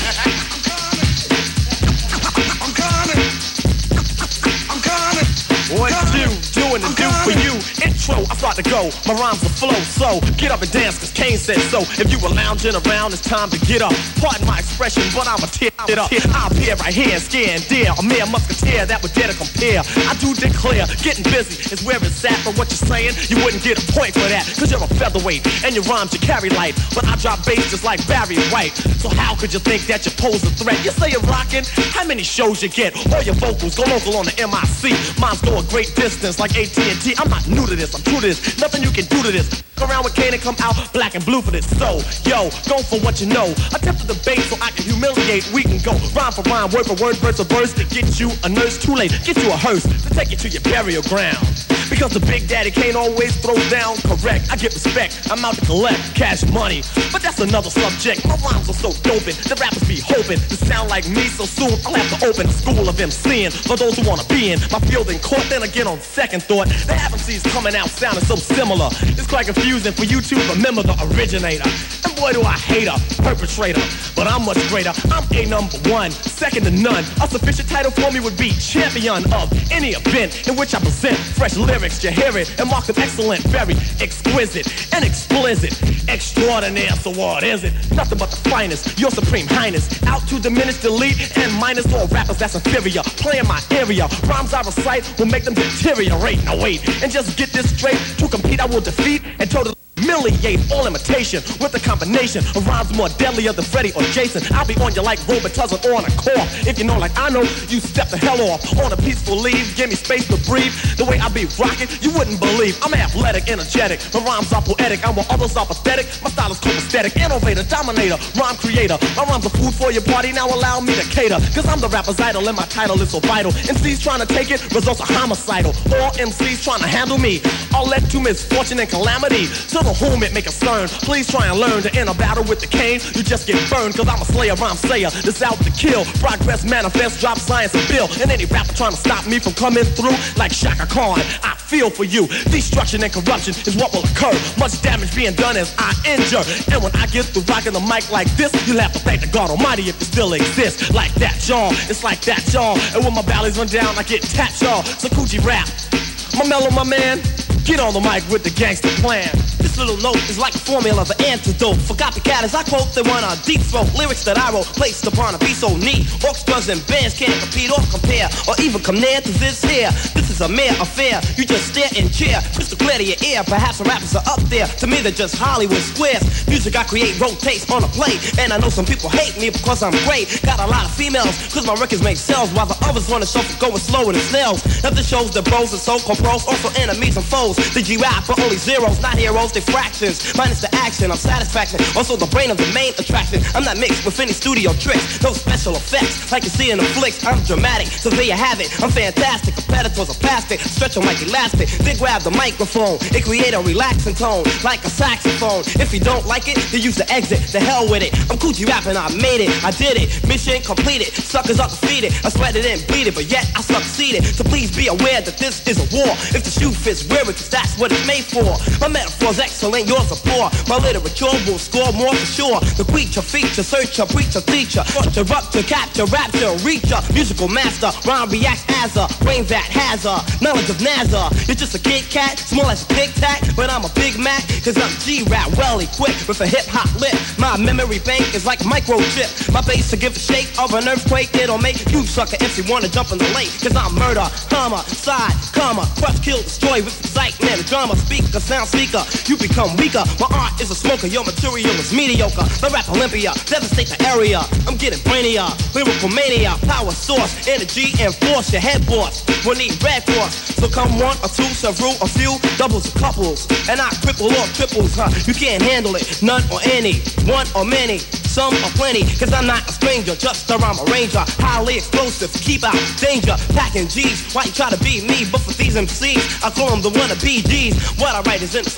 What you doing to do for you? Intro, I start to go, my rhymes will flow. So get up and dance, cause Kane said so. If you were lounging around, it's time to get up. Pardon my expression, but I'ma tear it up. I'll appear right here and scare and dare a mere musketeer that would dare to compare. I do declare, getting busy is where it's at. But what you're saying, you wouldn't get a point for that. Cause you're a featherweight, and your rhymes you carry light. But I drop bass just like Barry White. So how could you think that you pose a threat? You say you're rocking, how many shows you get? All your vocals go local on the MIC. Mine's go a great distance like AT&T. I'm not new to this, I'm true to this. Nothing you can do to this. Around with Kane and come out black and blue for this. So, yo, go for what you know. Attempt to debate so I can humiliate. We can go rhyme for rhyme, word for word, verse for verse. To get you a nurse, too late. Get you a hearse to take you to your burial ground. Because the Big Daddy Kane always throws down correct. I get respect, I'm out to collect cash money. But that's another subject. My rhymes are so doping, the rappers be hoping to sound like me so soon. I'll have to open a school of MCing for those who wanna be in my field in court. Then again, on second thought, the MCs coming out sounding so similar. It's quite confusing for you to remember the originator. And boy, do I hate a perpetrator. But I'm much greater, I'm a number one, second to none. A sufficient title for me would be champion of any event in which I present fresh lyrics. You hear it and mark them excellent, very exquisite and explicit, extraordinaire. So what is it? Nothing but the finest, your supreme highness. Out to diminish, delete, and minus all rappers that's inferior. Play in my area, rhymes I recite will make them deteriorate. Now wait, and just get this straight. To compete I will defeat and totally humiliate all imitation with a combination of rhymes more deadlier than Freddy or Jason. I'll be on you like Robitussin on a core. If you know like I know, you step the hell off. On a peaceful leave, give me space to breathe. The way I be rocking, you wouldn't believe. I'm athletic, energetic, my rhymes are poetic. I'm while others are pathetic, my style is copacetic. Innovator, dominator, rhyme creator. My rhymes are food for your party, now allow me to cater. Cause I'm the rapper's idol and my title is so vital. MCs trying to take it, results are homicidal. All MCs trying to handle me all led to misfortune and calamity. So to whom it may concern, please try and learn to end a battle with the Kane. You just get burned, cause I'm a slayer, rhyme sayer that's out to kill. Progress manifest, drop science and bill. And any rapper trying to stop me from coming through like Shaka Khan, I feel for you. Destruction and corruption is what will occur. Much damage being done as I injure. And when I get through rocking the mic like this, you'll have to thank the God Almighty if it still exists. Like that, y'all, it's like that, y'all. And when my valleys run down, I get tapped, y'all. So Coochie rap, my mellow, my man, get on the mic with the gangster plan. This little note is like a formula for antidote. For copycatters, I quote, they want a deep throat. Lyrics that I wrote, placed upon a beat so neat. Orchestras and bands can't compete or compare, or even come near to this here. This is a mere affair, you just stare and cheer. Crystal clear to your ear, perhaps the rappers are up there. To me, they're just Hollywood squares. Music I create rotates on a plate. And I know some people hate me because I'm great. Got a lot of females, cause my records make sales, while the others want to shuffle going slower than snails. Now this shows the bros and so-called pros, also enemies and foes. The G-rap for only zeros, not heroes, they fractions. Minus the action, I'm satisfaction. Also the brain of the main attraction. I'm not mixed with any studio tricks. No special effects like you see in the flicks. I'm dramatic, so there you have it. I'm fantastic, competitors are plastic. Stretch them like elastic. They grab the microphone. It create a relaxing tone, like a saxophone. If you don't like it, then use the exit. The hell with it. I'm Coochie rapping, I made it. I did it. Mission completed. Suckers are defeated. I sweated and bleed it, but yet I succeeded. So please be aware that this is a war. If the shoe fits, wear it, cause that's what it's made for. My metaphor's excellent, yours are poor. My literature will score more for sure. The creature, feature, searcher, preacher, teacher. To rupture, capture, rapture, reacher. Musical master, rhyme reacts as a brain that has a knowledge of NASA. You're just a Kit Kat, small as a Tic Tac, but I'm a Big Mac, cause I'm G-Rap, well equipped with a hip-hop lip. My memory bank is like a microchip. My bass to give a shake of an earthquake. It'll make you sucker if you wanna jump in the lake. Cause I'm murder, homicide, karma, crush, kill, destroy with excitement, drama, speaker, sound speaker. You become weaker. My art is a smoker, your material is mediocre. The rap Olympia, devastate the area. I'm getting brainier, lyrical mania, power source, energy and force. Your head boss will need red force. So come one or two, several, a few, doubles or couples, and I cripple or triples, You can't handle it, none or any, one or many. Some or plenty, cause I'm not a stranger, just a rhyme arranger. Highly explosive, keep out danger. Packing G's, why you try to be me? But for these MCs, I call them the wannabe G's. What I write is in the smoking set.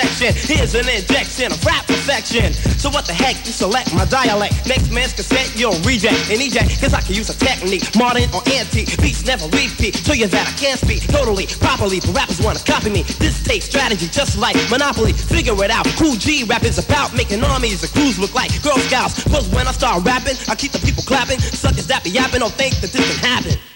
section. Here's an injection of rap perfection. So what the heck, you select my dialect. Next man's cassette, you'll reject and eject. Cause I can use a technique, modern or antique. Beats never repeat, show you that I can speak totally, properly. But rappers wanna copy me. This takes strategy just like Monopoly. Figure it out, Cool G rap is about making armies and crews look like Girl Scouts. Cause when I start rapping, I keep the people clapping. Suckers that be yapping don't think that this can happen.